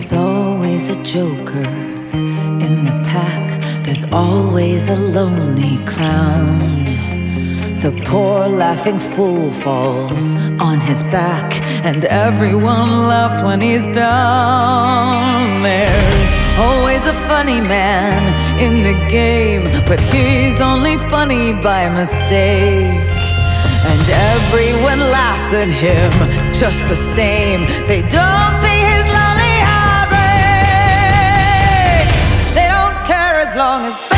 There's always a joker in the pack. There's always a lonely clown. The poor laughing fool falls on his back, and everyone laughs when he's down. There's always a funny man in the game, but he's only funny by mistake. And everyone laughs at him just the same. They don't see his lonely heartbreak. They don't care as long as